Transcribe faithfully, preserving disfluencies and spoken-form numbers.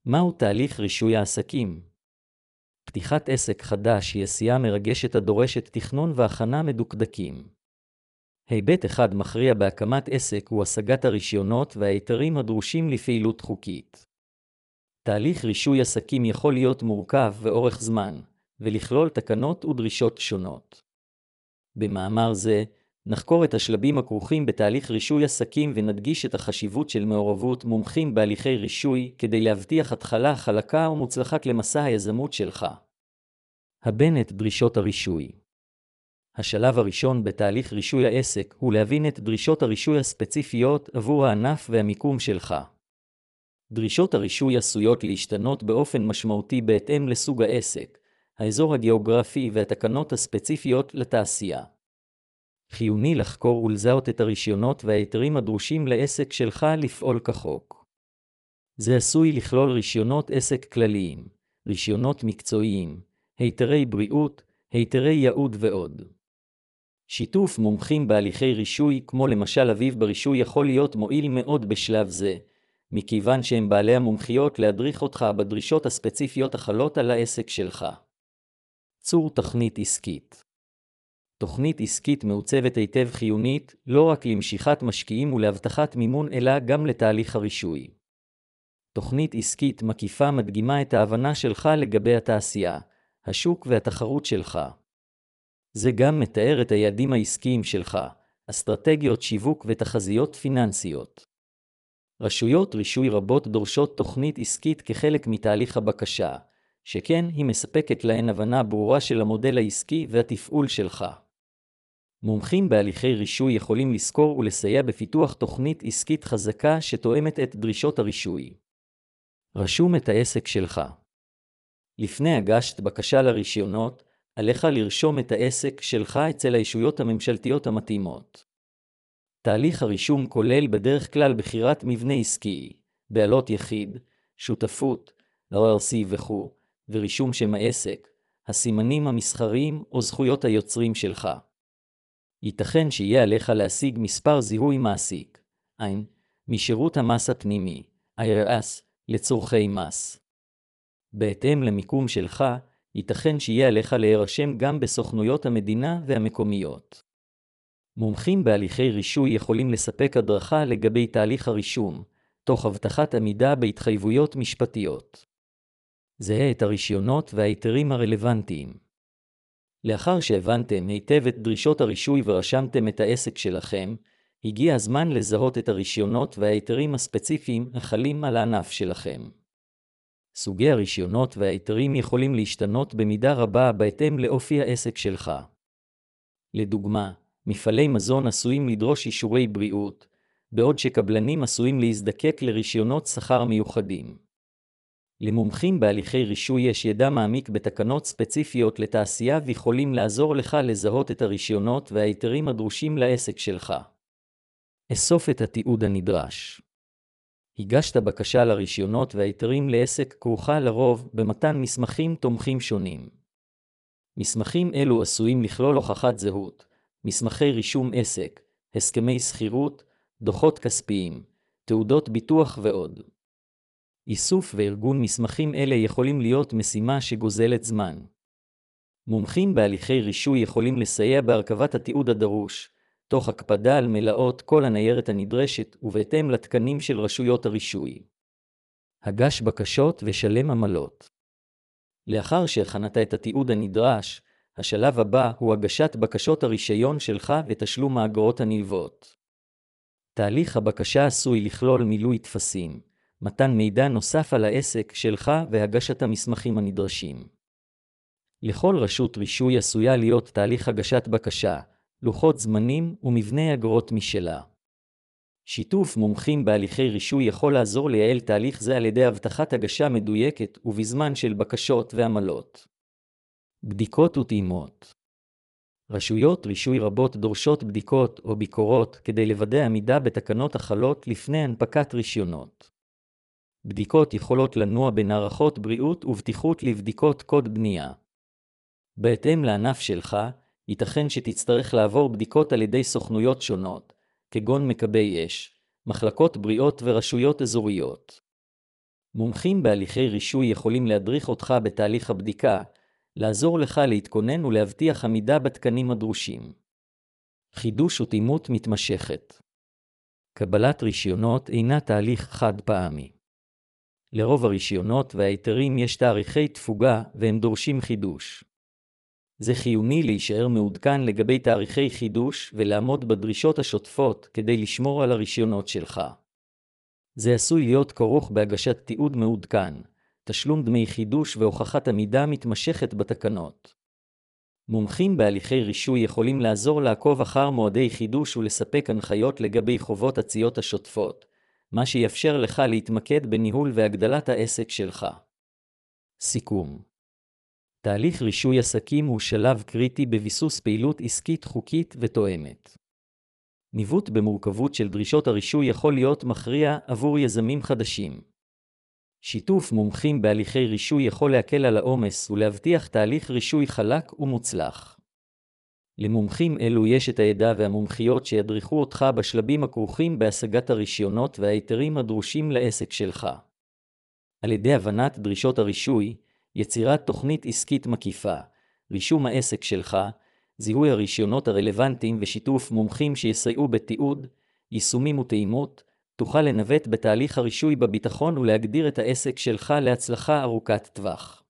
מהו תהליך רישוי העסקים? פתיחת עסק חדש היא עשייה מרגשת הדורשת תכנון והכנה מדוקדקים. היבט אחד מכריע בהקמת עסק הוא השגת הרישיונות וההיתרים הדרושים לפעילות חוקית. תהליך רישוי עסקים יכול להיות מורכב ואורך זמן, ולכלול תקנות ודרישות שונות. במאמר זה, נחקור את השלבים הכרוכים בתהליך רישוי עסקים ונדגיש את החשיבות של מעורבות מומחים בהליכי רישוי כדי להבטיח התחלה חלקה ומוצלחת למסע היזמות שלך. הבן את דרישות הרישוי. השלב הראשון בתהליך רישוי העסק הוא להבין את דרישות הרישוי הספציפיות עבור הענף והמיקום שלך. דרישות הרישוי עשויות להשתנות באופן משמעותי בהתאם לסוג העסק, האזור הגיאוגרפי והתקנות הספציפיות לתעשייה. חיוני לחקור ולזהות את הרישיונות וההיתרים הדרושים לעסק שלך לפעול כחוק. זה עשוי לכלול רישיונות עסק כלליים, רישיונות מקצועיים, היתרי בריאות, היתרי ייעוד ועוד. שיתוף מומחים בהליכי רישוי כמו למשל אביב ברישוי יכול להיות מועיל מאוד בשלב זה, מכיוון שהם בעלי המומחיות להדריך אותך בדרישות הספציפיות החלות על העסק שלך. צור תוכנית עסקית. תוכנית עסקית מעוצבת היטב חיונית לא רק למשיכת משקיעים ולהבטחת מימון אלא גם לתהליך הרישוי. תוכנית עסקית מקיפה מדגימה את ההבנה שלך לגבי התעשייה, השוק והתחרות שלך. זה גם מתאר את היעדים העסקיים שלך, אסטרטגיות שיווק ותחזיות פיננסיות. רשויות רישוי רבות דורשות תוכנית עסקית כחלק מתהליך הבקשה, שכן היא מספקת להן הבנה ברורה של המודל העסקי והתפעול שלך. מומחים בהליכי רישוי יכולים לזכור ולסייע בפיתוח תוכנית עסקית חזקה שתואמת את דרישות הרישוי. רשום את העסק שלך. לפני הגשת בקשה לרישיונות, עליך לרשום את העסק שלך אצל הישויות הממשלתיות המתאימות. תהליך הרישום כולל בדרך כלל בחירת מבנה עסקי, בעלות יחיד, שותפות, אל אל סי וכו', ורישום שם העסק, הסימנים המסחריים או זכויות היוצרים שלך. ייתכן שיהיה עליך להשיג מספר זיהוי מעסיק, עין, משירות המס הפנימי, איי אר אס, לצורכי מס. בהתאם למיקום שלך, ייתכן שיהיה עליך להירשם גם בסוכנויות המדינה והמקומיות. מומחים בהליכי רישוי יכולים לספק הדרכה לגבי תהליך הרישום, תוך הבטחת עמידה בהתחייבויות משפטיות. זהה את הרישיונות וההיתרים הרלוונטיים. לאחר שהבנתם היטב את דרישות הרישוי ורשמתם את העסק שלכם, הגיע הזמן לזהות את הרישיונות וההיתרים הספציפיים החלים על הענף שלכם. סוגי הרישיונות וההיתרים יכולים להשתנות במידה רבה בהתאם לאופי העסק שלך. לדוגמה, מפעלי מזון עשויים לדרוש אישורי בריאות, בעוד שקבלנים עשויים להזדקק לרישיונות שכר מיוחדים. למומחים בהליכי רישוי יש ידע מעמיק בתקנות ספציפיות לתעשייה ויכולים לעזור לך לזהות את הרישיונות וההיתרים הדרושים לעסק שלך. אסוף את התיעוד הנדרש. הגשת בקשה לרישיונות וההיתרים לעסק כרוכה לרוב במתן מסמכים תומכים שונים. מסמכים אלו עשויים לכלול הוכחת זהות, מסמכי רישום עסק, הסכמי שכירות, דוחות כספיים, תעודות ביטוח ועוד. איסוף וארגון מסמכים אלה יכולים להיות משימה שגוזלת זמן. מומחים בהליכי רישוי יכולים לסייע בהרכבת התיעוד הדרוש, תוך הקפדה על מלאות כל הניירת הנדרשת ובהתאם לתקנים של רשויות הרישוי. הגש בקשות ושלם עמלות. לאחר שהכנת את התיעוד הנדרש, השלב הבא הוא הגשת בקשות הרישיון שלך ותשלום האגרות הנלוות. תהליך הבקשה עשוי לכלול מילוי טפסים, מתן מידע נוסף על העסק שלך והגשת המסמכים הנדרשים. לכל רשות רישוי עשויה להיות תהליך הגשת בקשה, לוחות זמנים ומבנה אגרות משלה. שיתוף מומחים בהליכי רישוי יכול לעזור לייעל תהליך זה על ידי הבטחת הגשה מדויקת ובזמן של בקשות ועמלות. בדיקות וטעימות. רשויות רישוי רבות דורשות בדיקות או ביקורות כדי לוודא עמידה בתקנות החלות לפני הנפקת רישיונות. בדיקות יכולות לנוע בין הערכות בריאות ובטיחות לבדיקות קוד בנייה. בהתאם לענף שלך, ייתכן שתצטרך לעבור בדיקות על ידי סוכנויות שונות, כגון מכבי אש, מחלקות בריאות ורשויות אזוריות. מומחים בהליכי רישוי יכולים להדריך אותך בתהליך הבדיקה, לעזור לך להתכונן ולהבטיח עמידה בתקנים הדרושים. חידוש ותאימות מתמשכת. קבלת רישיונות אינה תהליך חד פעמי. לרוב הרישיונות וההיתרים יש תאריכי תפוגה והם דורשים חידוש. זה חיוני להישאר מעודכן לגבי תאריכי חידוש ולעמוד בדרישות השוטפות כדי לשמור על הרישיונות שלך. זה עשוי להיות כרוך בהגשת תיעוד מעודכן, תשלום דמי חידוש והוכחת עמידה מתמשכת בתקנות. מומחים בהליכי רישוי יכולים לעזור לעקוב אחר מועדי חידוש ולספק הנחיות לגבי חובות הציות השוטפות, מה שיאפשר לך להתמקד בניהול והגדלת העסק שלך. סיכום. תהליך רישוי עסקים הוא שלב קריטי בביסוס פעילות עסקית חוקית ותואמת. ניווט במורכבות של דרישות הרישוי יכול להיות מכריע עבור יזמים חדשים. שיתוף מומחים בהליכי רישוי יכול להקל על העומס ולהבטיח תהליך רישוי חלק ומוצלח. למומחים אלו יש את הידע והמומחיות שידריכו אותך בשלבים הכרוכים בהשגת הרישיונות וההיתרים הדרושים לעסק שלך. על ידי הבנת דרישות הרישוי, יצירת תוכנית עסקית מקיפה, רישום העסק שלך, זיהוי הרישיונות הרלוונטיים ושיתוף מומחים שיסייעו בתיעוד, יישומים ותאימות, תוכל לנווט בתהליך הרישוי בביטחון ולהגדיר את העסק שלך להצלחה ארוכת טווח.